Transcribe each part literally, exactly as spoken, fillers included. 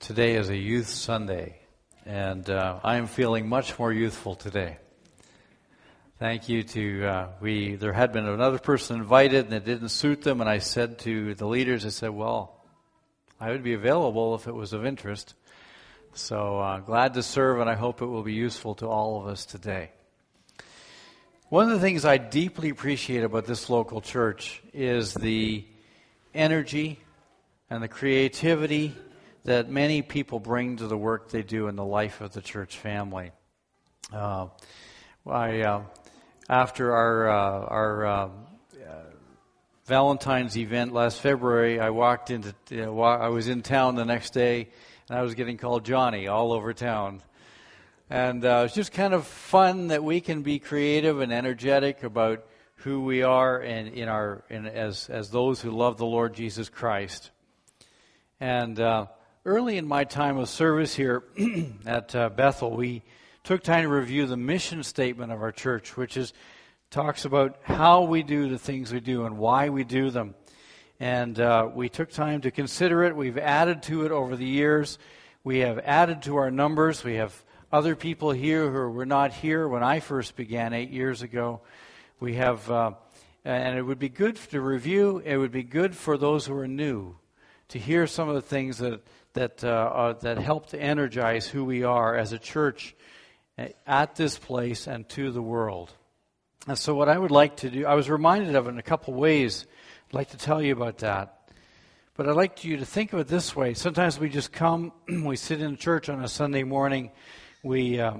Today is a Youth Sunday, and uh, I am feeling much more youthful today. Thank you to, uh, we, there had been another person invited and it didn't suit them, and I said to the leaders, I said, well, I would be available if it was of interest. So uh, glad to serve, and I hope it will be useful to all of us today. One of the things I deeply appreciate about this local church is the energy and the creativity that many people bring to the work they do in the life of the church family. Uh, I, uh, after our uh, our uh, uh, Valentine's event last February, I walked into you know, I was in town the next day, and I was getting called Johnny all over town. And uh, it's just kind of fun that we can be creative and energetic about who we are and in our in, as as those who love the Lord Jesus Christ. And uh, early in my time of service here at uh, Bethel, we took time to review the mission statement of our church, which is talks about how we do the things we do and why we do them. And uh, we took time to consider it. We've added to it over the years. We have added to our numbers. We have other people here who were not here when I first began eight years ago. We have, uh, and it would be good to review. It would be good for those who are new to hear some of the things that that uh, uh, that help to energize who we are as a church at this place and to the world. And so what I would like to do, I was reminded of it in a couple ways. I'd like to tell you about that. But I'd like you to think of it this way. Sometimes we just come, we sit in church on a Sunday morning, we uh,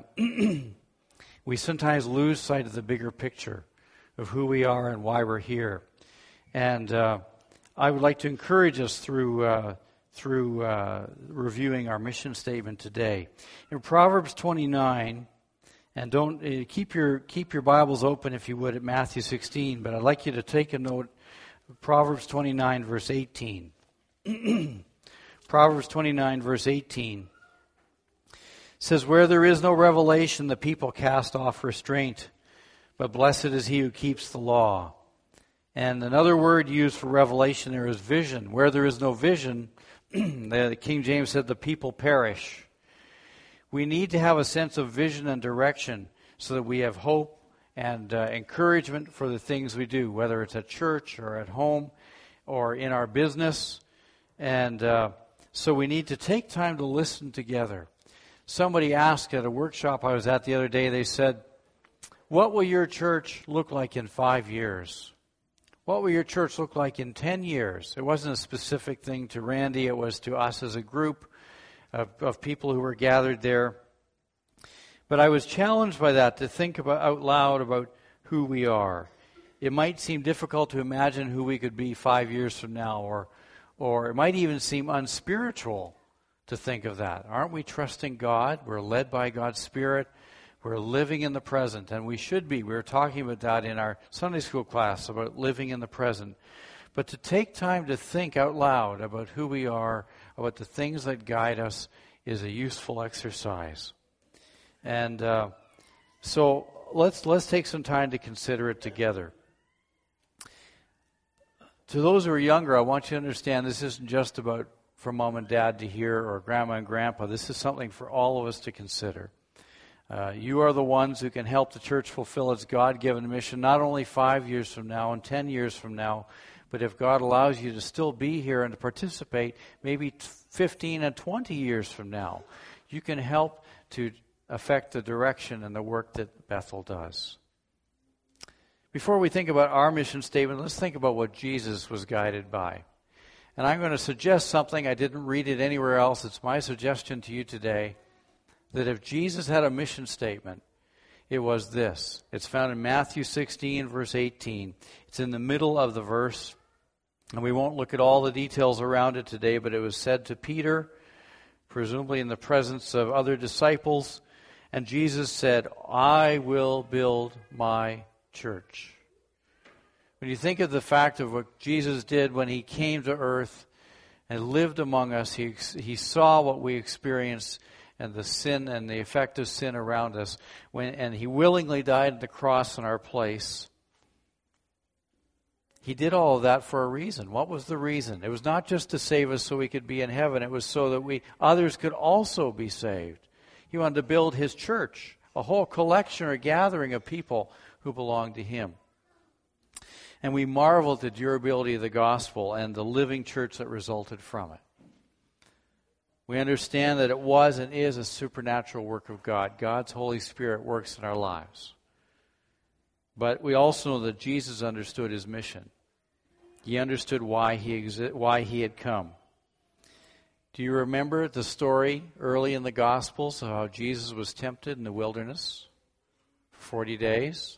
we sometimes lose sight of the bigger picture of who we are and why we're here. And uh, I would like to encourage us through uh, through uh, reviewing our mission statement today. In Proverbs twenty-nine, and don't uh, keep your keep your Bibles open if you would at Matthew sixteen, but I'd like you to take a note of Proverbs twenty-nine, verse eighteen. Proverbs twenty-nine, verse eighteen says, "Where there is no revelation, the people cast off restraint, but blessed is he who keeps the law." And another word used for revelation there is vision. Where there is no vision, the King James said, the people perish. We need to have a sense of vision and direction so that we have hope and uh, encouragement for the things we do, whether it's at church or at home or in our business. And uh, so we need to take time to listen together. Somebody asked at a workshop I was at the other day, they said, "What will your church look like in five years? What will your church look like in ten years? It wasn't a specific thing to Randy. It was to us as a group of, of people who were gathered there. But I was challenged by that to think about out loud about who we are. It might seem difficult to imagine who we could be five years from now, or, or it might even seem unspiritual to think of that. Aren't we trusting God? We're led by God's Spirit. We're living in the present, and we should be. We were talking about that in our Sunday school class, about living in the present. But to take time to think out loud about who we are, about the things that guide us, is a useful exercise. And uh, so let's let's take some time to consider it together. To those who are younger, I want you to understand this isn't just about for mom and dad to hear or grandma and grandpa. This is something for all of us to consider. Uh, you are the ones who can help the church fulfill its God-given mission, not only five years from now and ten years from now, but if God allows you to still be here and to participate, maybe fifteen and twenty years from now, you can help to affect the direction and the work that Bethel does. Before we think about our mission statement, let's think about what Jesus was guided by. And I'm going to suggest something. I didn't read it anywhere else. It's my suggestion to you today, that if Jesus had a mission statement, it was this. It's found in Matthew sixteen, verse eighteen. It's in the middle of the verse, and we won't look at all the details around it today, but it was said to Peter, presumably in the presence of other disciples, and Jesus said, "I will build my church." When you think of the fact of what Jesus did when he came to earth and lived among us, he, he saw what we experienced and the sin and the effect of sin around us, when and he willingly died at the cross in our place. He did all of that for a reason. What was the reason? It was not just to save us so we could be in heaven. It was so that we others could also be saved. He wanted to build his church, a whole collection or gathering of people who belonged to him. And we marvel at the durability of the gospel and the living church that resulted from it. We understand that it was and is a supernatural work of God. God's Holy Spirit works in our lives. But we also know that Jesus understood his mission. He understood why he exi- why he had come. Do you remember the story early in the Gospels of how Jesus was tempted in the wilderness for forty days?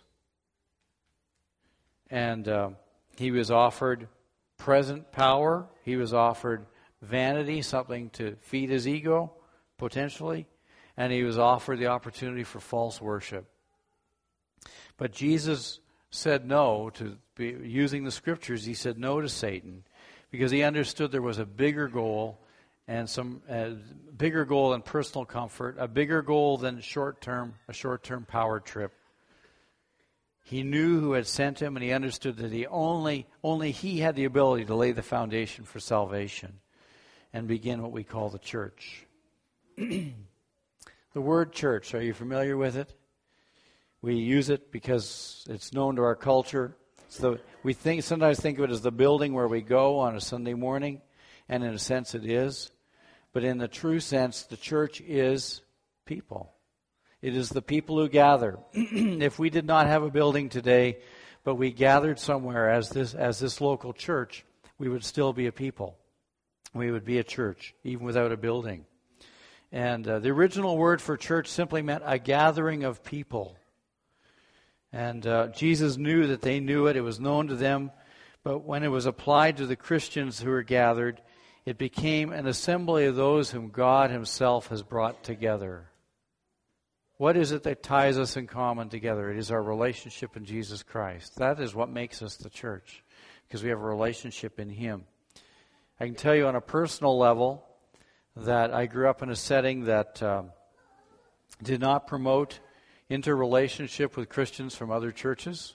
And uh, he was offered present power. He was offered vanity, something to feed his ego, potentially. And he was offered the opportunity for false worship. But Jesus said no to be, using the scriptures. He said no to Satan because he understood there was a bigger goal and some uh, bigger goal than personal comfort, a bigger goal than short-term a short-term power trip. He knew who had sent him, and he understood that he only only he had the ability to lay the foundation for salvation and begin what we call the church. The word church, are you familiar with it? We use it because it's known to our culture. So we think sometimes think of it as the building where we go on a Sunday morning, and in a sense it is. But in the true sense, the church is people. It is the people who gather. If we did not have a building today, but we gathered somewhere as this as this local church, we would still be a people. We would be a church, even without a building. And uh, the original word for church simply meant a gathering of people. And uh, Jesus knew that they knew it. It was known to them. But when it was applied to the Christians who were gathered, it became an assembly of those whom God himself has brought together. What is it that ties us in common together? It is our relationship in Jesus Christ. That is what makes us the church, because we have a relationship in him. I can tell you on a personal level that I grew up in a setting that um, did not promote interrelationship with Christians from other churches.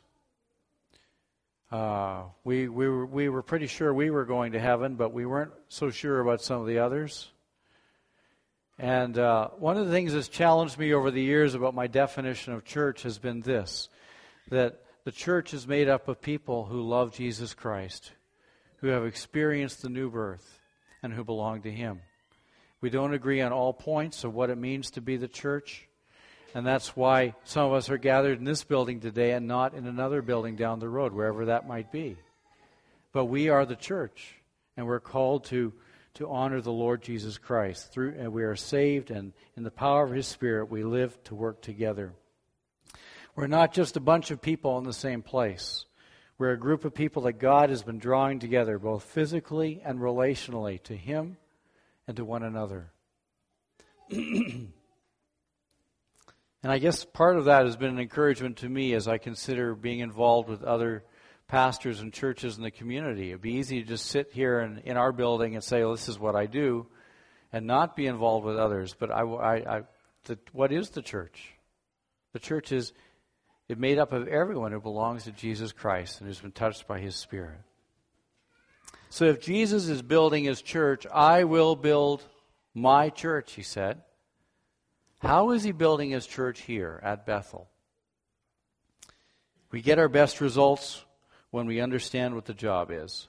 Uh, we we were, we were pretty sure we were going to heaven, but we weren't so sure about some of the others. And uh, one of the things that's challenged me over the years about my definition of church has been this, that the church is made up of people who love Jesus Christ, who have experienced the new birth, and who belong to him. We don't agree on all points of what it means to be the church, and that's why some of us are gathered in this building today and not in another building down the road, wherever that might be. But we are the church, and we're called to, to honor the Lord Jesus Christ. Through, and we are saved, and in the power of his Spirit, we live to work together. We're not just a bunch of people in the same place. We're a group of people that God has been drawing together, both physically and relationally, to him and to one another. And I guess part of that has been an encouragement to me as I consider being involved with other pastors and churches in the community. It'd be easy to just sit here in, in our building and say, well, this is what I do, and not be involved with others. But I, I, I, the, what is the church? The church is it made up of everyone who belongs to Jesus Christ and who's been touched by his Spirit. So if Jesus is building his church, I will build my church, he said. How is he building his church here at Bethel? We get our best results when we understand what the job is.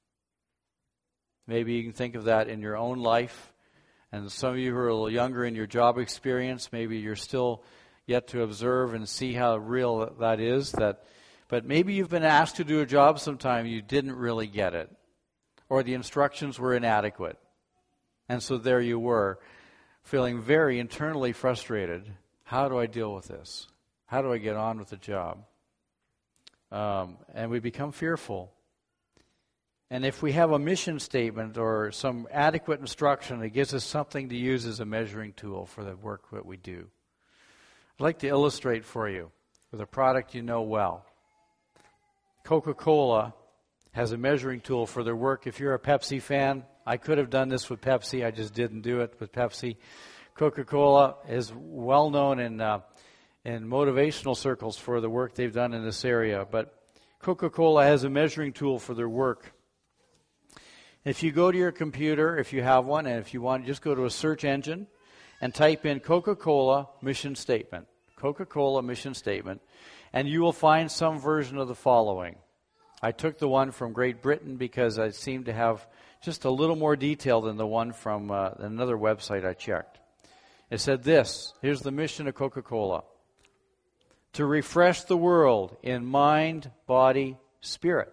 Maybe you can think of that in your own life. And some of you who are a little younger in your job experience, maybe you're still yet to observe and see how real that is. That, but maybe you've been asked to do a job sometime, you didn't really get it. Or the instructions were inadequate. And so there you were, feeling very internally frustrated. How do I deal with this? How do I get on with the job? Um, and we become fearful. And if we have a mission statement or some adequate instruction, it gives us something to use as a measuring tool for the work that we do. I'd like to illustrate for you with a product you know well. Coca-Cola has a measuring tool for their work. If you're a Pepsi fan, I could have done this with Pepsi. I just didn't do it with Pepsi. Coca-Cola is well known in uh, in motivational circles for the work they've done in this area. But Coca-Cola has a measuring tool for their work. If you go to your computer, if you have one, and if you want, just go to a search engine and type in Coca-Cola mission statement. Coca-Cola mission statement. And you will find some version of the following. I took the one from Great Britain because it seemed to have just a little more detail than the one from uh, another website I checked. It said this, here's the mission of Coca-Cola. To refresh the world in mind, body, spirit.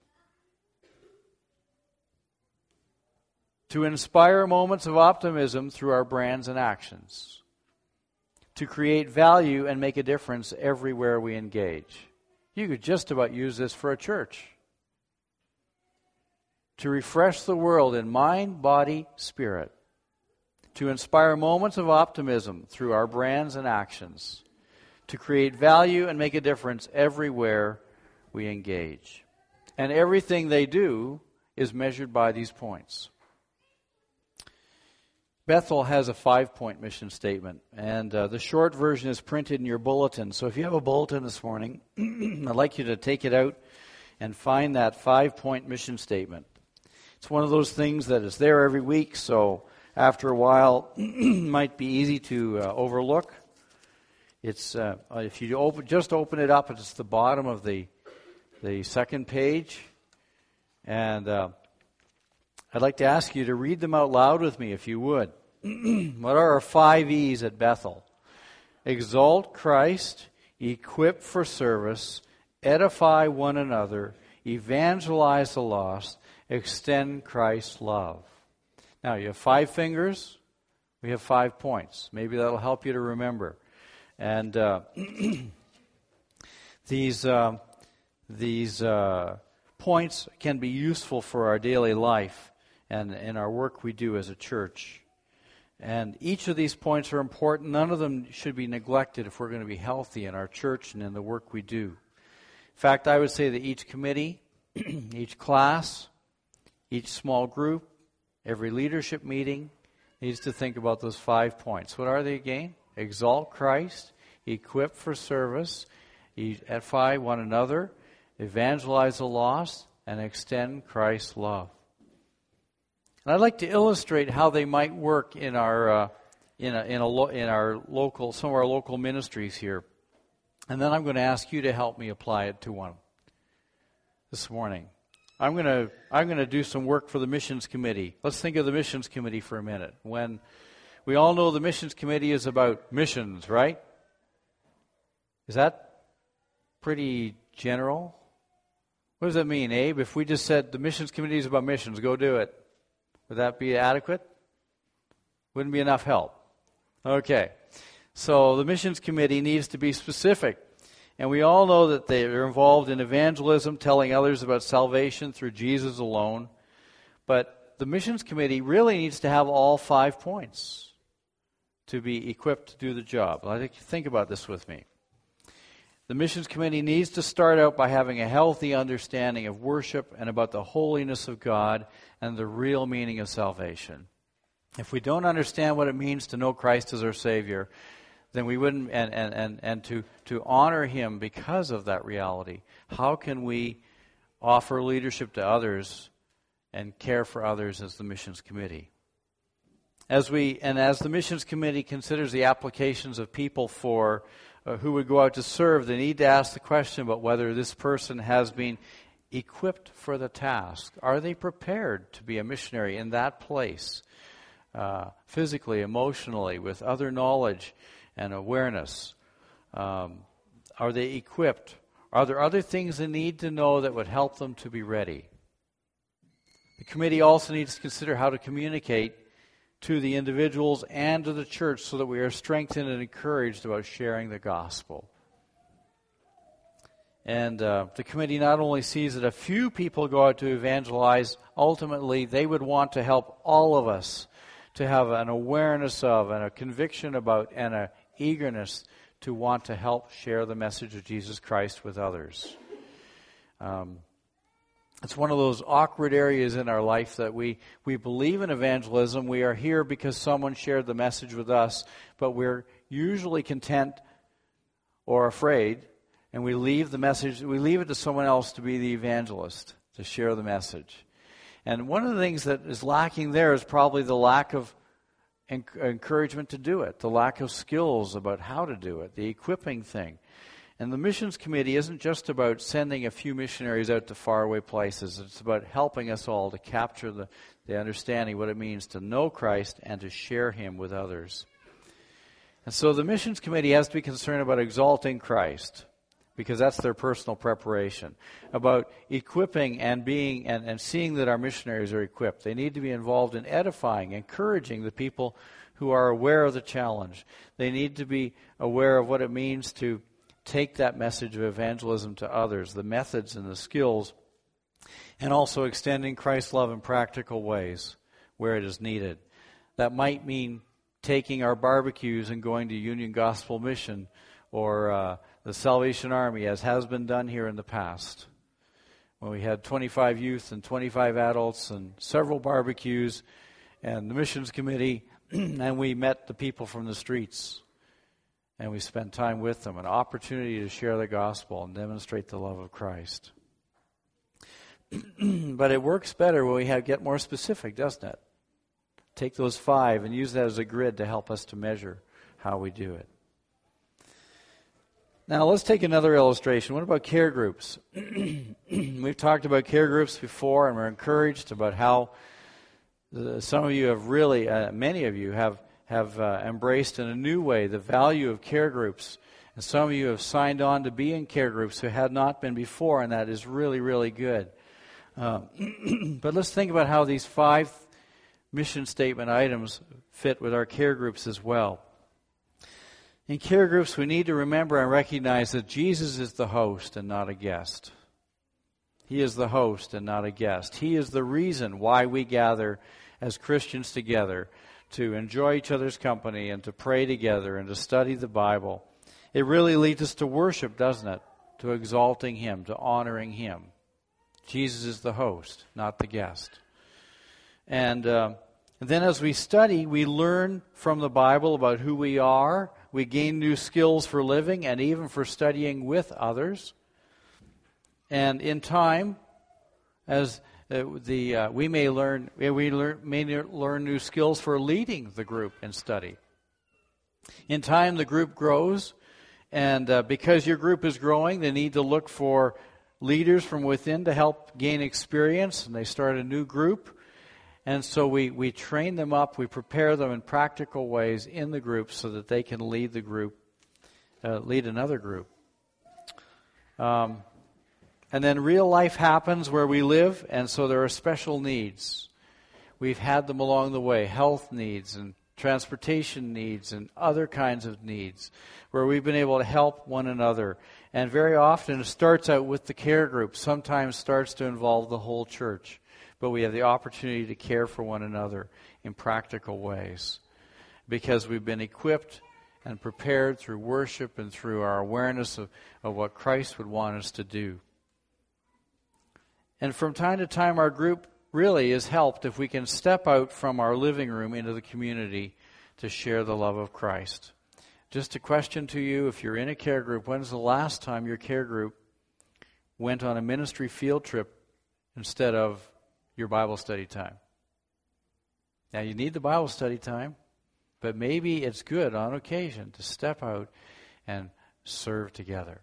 To inspire moments of optimism through our brands and actions. To create value and make a difference everywhere we engage. You could just about use this for a church. To refresh the world in mind, body, spirit. To inspire moments of optimism through our brands and actions. To create value and make a difference everywhere we engage. And everything they do is measured by these points. Bethel has a five-point mission statement, and uh, the short version is printed in your bulletin. So if you have a bulletin this morning, I'd like you to take it out and find that five-point mission statement. It's one of those things that is there every week, so after a while, it might be easy to uh, overlook. It's uh, if you open, just open it up, it's the bottom of the the second page, and uh, I'd like to ask you to read them out loud with me, if you would. What are our five E's at Bethel? Exalt Christ, equip for service, edify one another, evangelize the lost, extend Christ's love. Now, you have five fingers. We have five points. Maybe that'll help you to remember. And uh, these uh, these uh, points can be useful for our daily life and in our work we do as a church. And each of these points are important. None of them should be neglected if we're going to be healthy in our church and in the work we do. In fact, I would say that each committee, each class, each small group, every leadership meeting needs to think about those five points. What are they again? Exalt Christ, equip for service, edify one another, evangelize the lost, and extend Christ's love. And I'd like to illustrate how they might work in our uh, in a, in a lo- in our local some of our local ministries here, and then I'm going to ask you to help me apply it to one this morning. I'm going to I'm going to do some work for the missions committee. Let's think of the missions committee for a minute. When we all know the missions committee is about missions, right? Is that pretty general? What does that mean, Abe? If we just said the missions committee is about missions, go do it. Would that be adequate? Wouldn't be enough help. Okay. So the missions committee needs to be specific. And we all know that they are involved in evangelism, telling others about salvation through Jesus alone. But the missions committee really needs to have all five points to be equipped to do the job. I'd like you to think about this with me. The missions committee needs to start out by having a healthy understanding of worship and about the holiness of God and the real meaning of salvation. If we don't understand what it means to know Christ as our Savior, then we wouldn't, and, and, and, and to, to honor Him because of that reality, how can we offer leadership to others and care for others as the missions committee? As we and as the missions committee considers the applications of people for uh, who would go out to serve, they need to ask the question about whether this person has been equipped for the task. Are they prepared to be a missionary in that place, uh, physically, emotionally, with other knowledge and awareness? Um, are they equipped? Are there other things they need to know that would help them to be ready? The committee also needs to consider how to communicate to the individuals and to the church so that we are strengthened and encouraged about sharing the gospel. And uh, the committee not only sees that a few people go out to evangelize, ultimately they would want to help all of us to have an awareness of and a conviction about and an eagerness to want to help share the message of Jesus Christ with others. Um, It's one of those awkward areas in our life that we, we believe in evangelism. We are here because someone shared the message with us, but we're usually content or afraid and we leave the message, we leave it to someone else to be the evangelist, to share the message. And one of the things that is lacking there is probably the lack of encouragement to do it, the lack of skills about how to do it, the equipping thing. And the missions committee isn't just about sending a few missionaries out to faraway places. It's about helping us all to capture the, the understanding what it means to know Christ and to share him with others. And so the missions committee has to be concerned about exalting Christ, because that's their personal preparation, about equipping and being and, and seeing that our missionaries are equipped. They need to be involved in edifying, encouraging the people who are aware of the challenge. They need to be aware of what it means to take that message of evangelism to others, the methods and the skills, and also extending Christ's love in practical ways where it is needed. That might mean taking our barbecues and going to Union Gospel Mission or uh, the Salvation Army, as has been done here in the past, when we had twenty-five youth and twenty-five adults and several barbecues and the missions committee, and we met the people from the streets and we spent time with them, an opportunity to share the gospel and demonstrate the love of Christ. But it works better when we have, get more specific, doesn't it? Take those five and use that as a grid to help us to measure how we do it. Now, let's take another illustration. What about care groups? We've talked about care groups before, and we're encouraged about how the, some of you have really, uh, many of you have, have uh, embraced in a new way the value of care groups. And some of you have signed on to be in care groups who had not been before, and that is really, really good. Uh, but let's think about how these five mission statement items fit with our care groups as well. In care groups, we need to remember and recognize that Jesus is the host and not a guest. He is the host and not a guest. He is the reason why we gather as Christians together to enjoy each other's company and to pray together and to study the Bible. It really leads us to worship, doesn't it? To exalting Him, to honoring Him. Jesus is the host, not the guest. And, uh, and then as we study, we learn from the Bible about who we are. We gain new skills for living and even for studying with others. And in time, as uh, the uh, we may learn, we learn, may learn new skills for leading the group in study. In time, the group grows, and uh, because your group is growing, they need to look for leaders from within to help gain experience, and they start a new group. And so we, we train them up, we prepare them in practical ways in the group so that they can lead the group, uh, lead another group. Um, and then real life happens where we live, and so there are special needs. We've had them along the way, health needs and transportation needs and other kinds of needs, where we've been able to help one another. And very often it starts out with the care group, sometimes starts to involve the whole church. But we have the opportunity to care for one another in practical ways because we've been equipped and prepared through worship and through our awareness of, of what Christ would want us to do. And from time to time, our group really is helped if we can step out from our living room into the community to share the love of Christ. Just a question to you, if you're in a care group, when's the last time your care group went on a ministry field trip instead of your Bible study time? Now, you need the Bible study time, but maybe it's good on occasion to step out and serve together.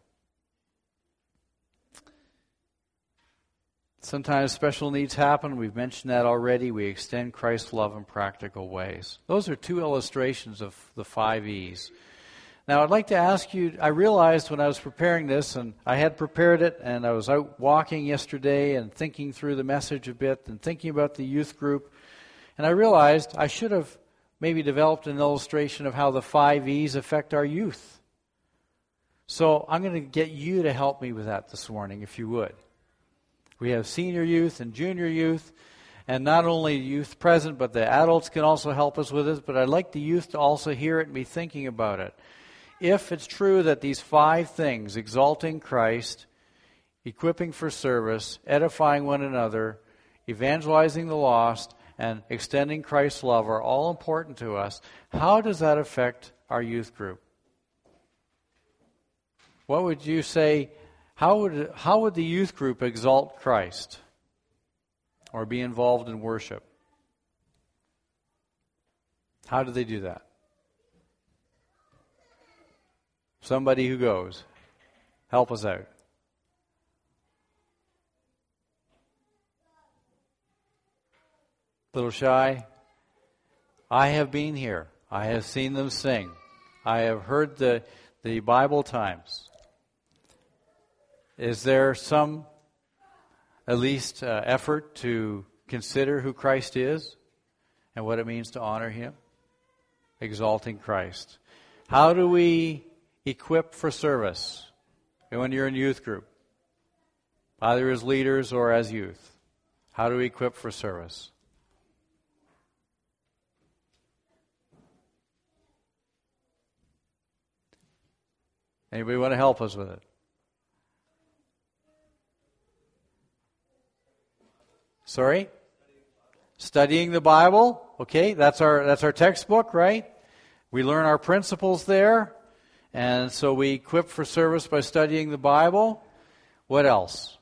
Sometimes special needs happen. We've mentioned that already. We extend Christ's love in practical ways. Those are two illustrations of the five E's. Now, I'd like to ask you, I realized when I was preparing this, and I had prepared it, and I was out walking yesterday and thinking through the message a bit and thinking about the youth group, and I realized I should have maybe developed an illustration of how the five E's affect our youth. So I'm going to get you to help me with that this morning, if you would. We have senior youth and junior youth, and not only youth present, but the adults can also help us with this, but I'd like the youth to also hear it and be thinking about it. If it's true that these five things, exalting Christ, equipping for service, edifying one another, evangelizing the lost, and extending Christ's love are all important to us, how does that affect our youth group? what would you say, how would, how would the youth group exalt Christ or be involved in worship? How do they do that? Somebody who goes. Help us out. Little shy. I have been here. I have seen them sing. I have heard the, the Bible times. Is there some, at least, uh, effort to consider who Christ is and what it means to honor Him? Exalting Christ. How do we equip for service when you're in youth group? Either as leaders or as youth. How do we equip for service? Anybody want to help us with it? Sorry? Studying the Bible. Okay, that's our that's our textbook, right? We learn our principles there. And so we equip for service by studying the Bible. What else?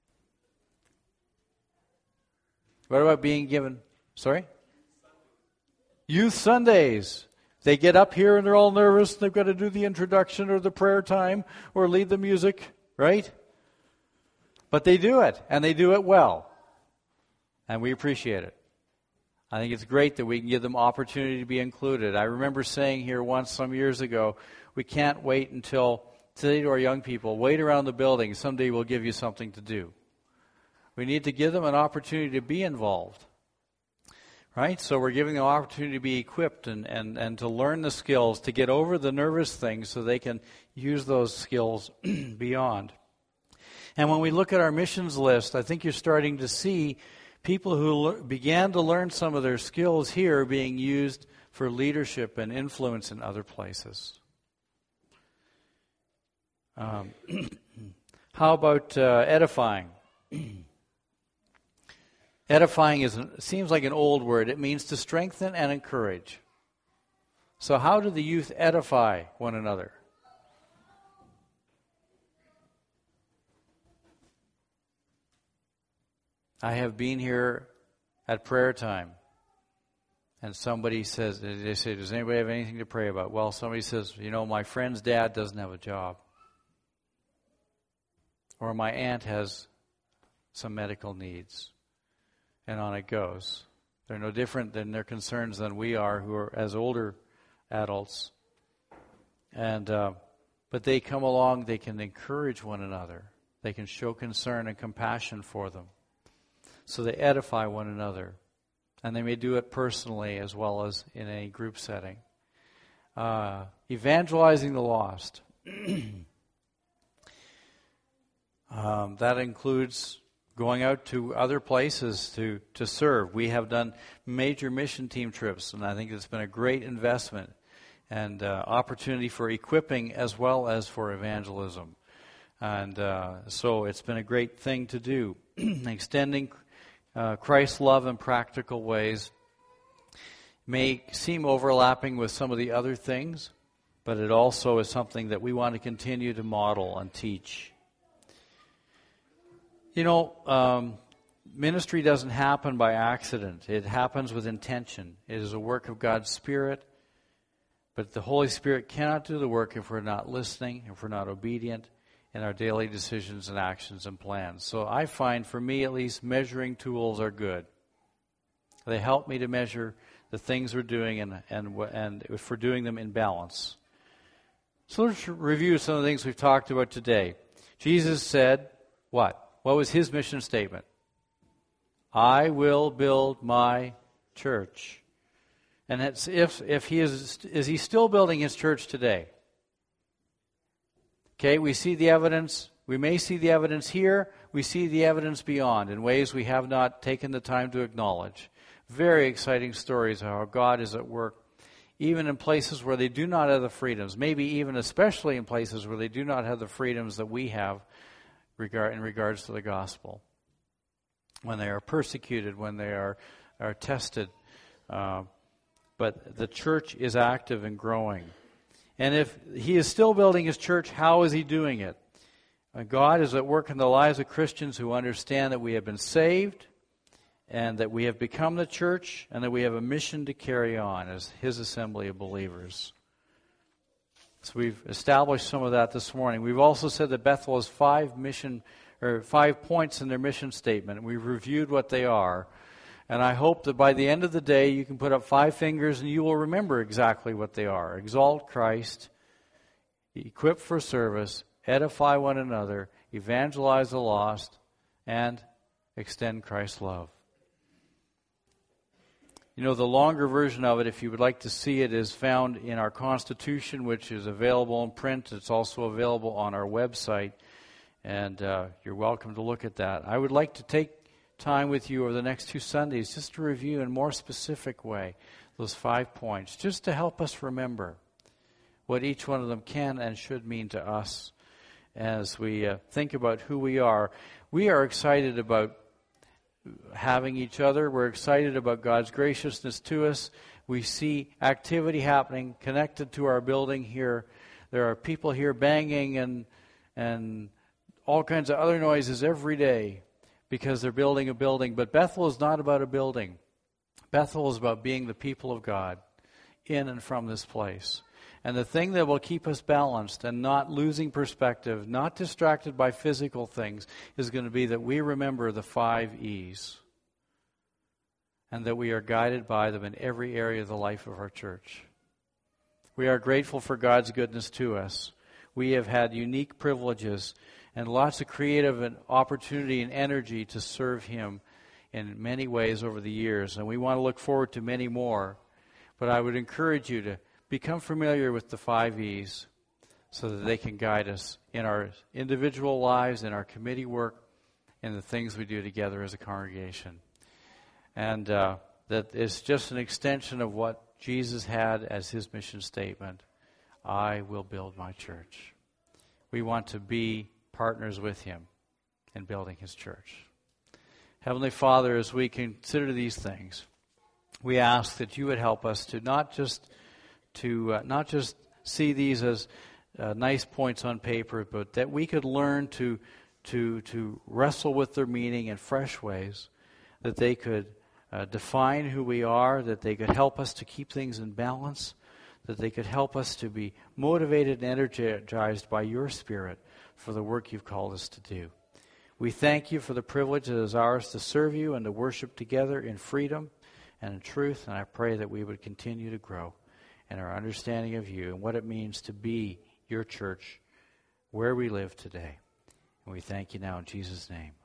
What about being given? Sorry? Youth Sundays. They get up here and they're all nervous. They've got to do the introduction or the prayer time or lead the music, right? But they do it, and they do it well. And we appreciate it. I think it's great that we can give them opportunity to be included. I remember saying here once some years ago, we can't wait until, say to our young people, wait around the building. Someday we'll give you something to do. We need to give them an opportunity to be involved. Right? So we're giving them an opportunity to be equipped and, and, and to learn the skills, to get over the nervous things so they can use those skills beyond. And when we look at our missions list, I think you're starting to see people who le- began to learn some of their skills here being used for leadership and influence in other places. Um, how about uh, edifying? Edifying is seems like an old word. It means to strengthen and encourage. So how do the youth edify one another? I have been here at prayer time, and somebody says, they say, does anybody have anything to pray about? Well, somebody says, you know, my friend's dad doesn't have a job. Or my aunt has some medical needs. And on it goes. They're no different than their concerns than we are, who are as older adults. And uh, but they come along. They can encourage one another. They can show concern and compassion for them. So they edify one another, and they may do it personally as well as in a group setting. Uh, evangelizing the lost. um, that includes going out to other places to, to serve. We have done major mission team trips, and I think it's been a great investment and uh, opportunity for equipping as well as for evangelism. And uh, so it's been a great thing to do. Extending uh, Christ's love in practical ways may seem overlapping with some of the other things, but it also is something that we want to continue to model and teach. You know, um, ministry doesn't happen by accident. It happens with intention. It is a work of God's Spirit. But the Holy Spirit cannot do the work if we're not listening, if we're not obedient in our daily decisions and actions and plans. So I find, for me at least, measuring tools are good. They help me to measure the things we're doing and, and, and if we're doing them in balance. So let's review some of the things we've talked about today. Jesus said, what? What was his mission statement? I will build my church. And it's if if he is is he still building his church today? Okay, we see the evidence. We may see the evidence here. We see the evidence beyond in ways we have not taken the time to acknowledge. Very exciting stories of how God is at work, even in places where they do not have the freedoms. Maybe even especially in places where they do not have the freedoms that we have regard in regards to the gospel. When they are persecuted, when they are are tested. Uh, but the church is active and growing. And if he is still building his church, how is he doing it? Uh, God is at work in the lives of Christians who understand that we have been saved and that we have become the church and that we have a mission to carry on as his assembly of believers. So we've established some of that this morning. We've also said that Bethel has five mission or five points in their mission statement, and we've reviewed what they are. And I hope that by the end of the day you can put up five fingers and you will remember exactly what they are. Exalt Christ, equip for service, edify one another, evangelize the lost, and extend Christ's love. You know, the longer version of it, if you would like to see it, is found in our Constitution, which is available in print. It's also available on our website, and uh, you're welcome to look at that. I would like to take time with you over the next two Sundays just to review in a more specific way those five points, just to help us remember what each one of them can and should mean to us as we uh, think about who we are. We are excited about having each other. We're excited about God's graciousness to us. We see activity happening connected to our building here. There are people here banging and and all kinds of other noises every day because they're building a building. But Bethel is not about a building. Bethel is about being the people of God in and from this place. And the thing that will keep us balanced and not losing perspective, not distracted by physical things, is going to be that we remember the five E's and that we are guided by them in every area of the life of our church. We are grateful for God's goodness to us. We have had unique privileges and lots of creative and opportunity and energy to serve Him in many ways over the years, and we want to look forward to many more. But I would encourage you to become familiar with the five E's so that they can guide us in our individual lives, in our committee work, in the things we do together as a congregation. And uh, that it's just an extension of what Jesus had as His mission statement. I will build my church. We want to be partners with Him in building His church. Heavenly Father, as we consider these things, we ask that you would help us to not just to uh, not just see these as uh, nice points on paper, but that we could learn to to to wrestle with their meaning in fresh ways, that they could uh, define who we are, that they could help us to keep things in balance, that they could help us to be motivated and energized by your Spirit for the work you've called us to do. We thank you for the privilege that is ours to serve you and to worship together in freedom and in truth, and I pray that we would continue to grow in our understanding of you and what it means to be your church where we live today. And we thank you now in Jesus' name.